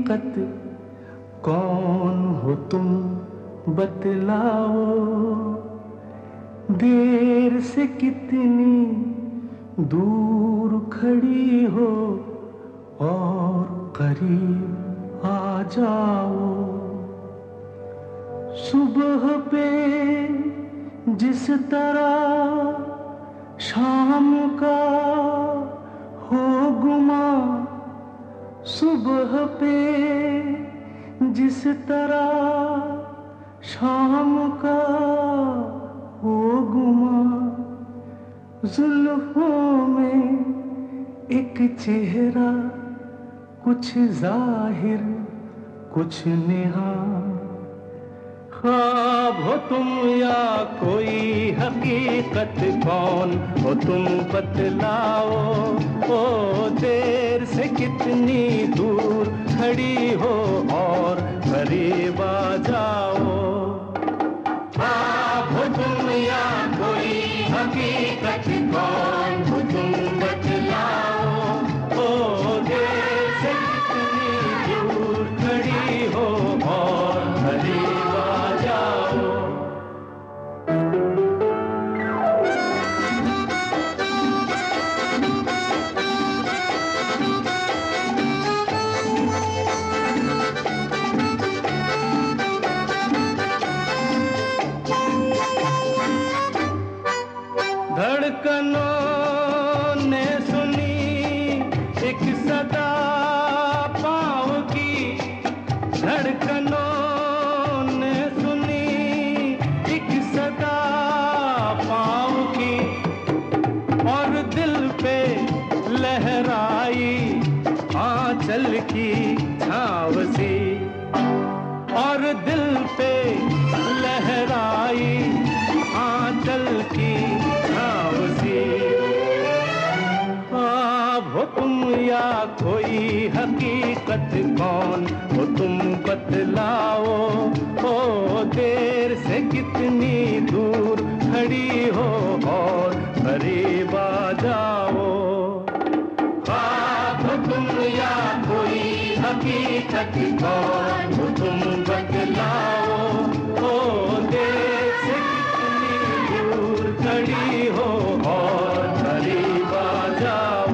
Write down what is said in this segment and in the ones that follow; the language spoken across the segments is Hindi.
हकीकत कौन हो तुम बतलाओ, देर से कितनी दूर खड़ी हो और करीब आ जाओ। सुबह पे जिस तरह शाम का हो गुमा, सुबह पे जिस तरह शाम का हो गुमा, जुल्फों में एक चेहरा कुछ जाहिर कुछ नेहा। ख्वाब हो तुम या कोई हकीकत कौन हो तुम बतलाओ, ओ देर से कितनी दूर खड़ी हो और करीब आ जाओ। ख्वाब हो तुम या कोई हकीकत कौन हो तुम बतलाओ, ओ देर से कितनी दूर खड़ी हो और करीब धड़कनों ने सुनी एक सदा पाँव की, धड़कनों ने सुनी एक सदा पाँव की, और दिल पे लहराई आंचल की छाँव सी, और दिल पे लहराई आंचल की छाँव सी। ख्वाब हो तुम या कोई हकीकत कौन हो तुम बतलाओ, ओ देर से कितनी दूर खड़ी हो और करीब आ जाओ। ख्वाब हो तुम या कोई हकीकत कौन हो तुम बतलाओ, ओ देर से कितनी दूर खड़ी हो और करीब आ जाओ।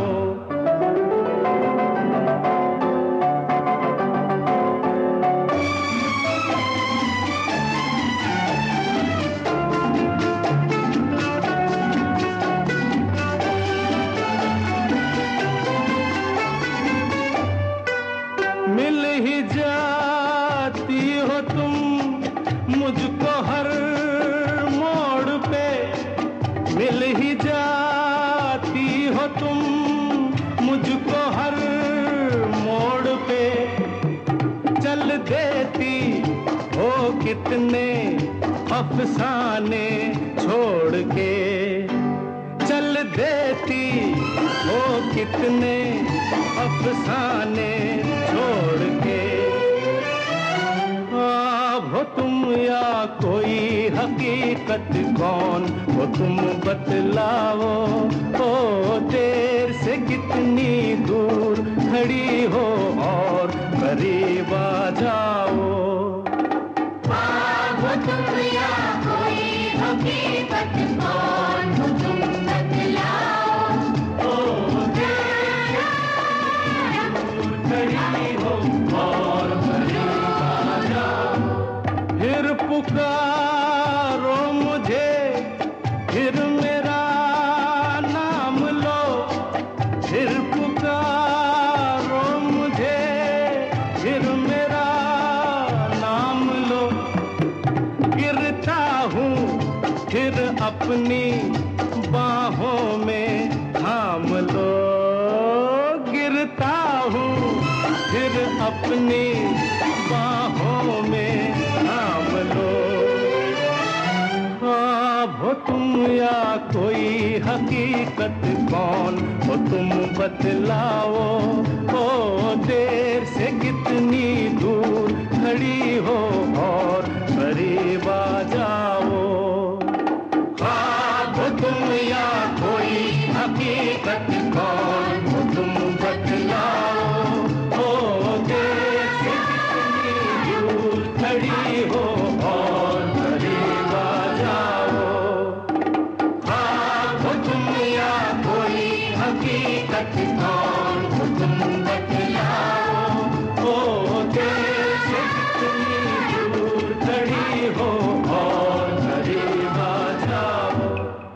मिल ही जाती हो तुम मुझको हर मोड़ पे, मिल ही जाती हो तुम मुझको हर मोड़ पे, चल देती हो कितने अफसाने छोड़ के, चल देती हो कितने अफसाने छोड़ के। ख्वाब हो तुम या कोई हकीकत कौन हो तुम बतलाओ, ओ देर से कितनी दूर खड़ी हो और करीब आ जाओ। ख्वाब हो तुम या कोई हकीकत कौन हो तुम बतलाओ, ओ देर से दूर खड़ी हो और करीब आ जाओ। फिर पुकारो मुझे, फिर मेरा नाम लो, फिर पुकारो मुझे, फिर मेरा नाम लो। गिरता हूँ फिर अपनी बाहों में थाम लो, गिरता हूँ फिर अपनी बाहों में थाम लो। ख्वाब हो तुम या कोई हकीकत कौन हो तुम बतलाओ, ओ देर से कितनी दूर खड़ी हो और करीब आ जाओ। ख्वाब हो तुम या कोई हकीकत कौन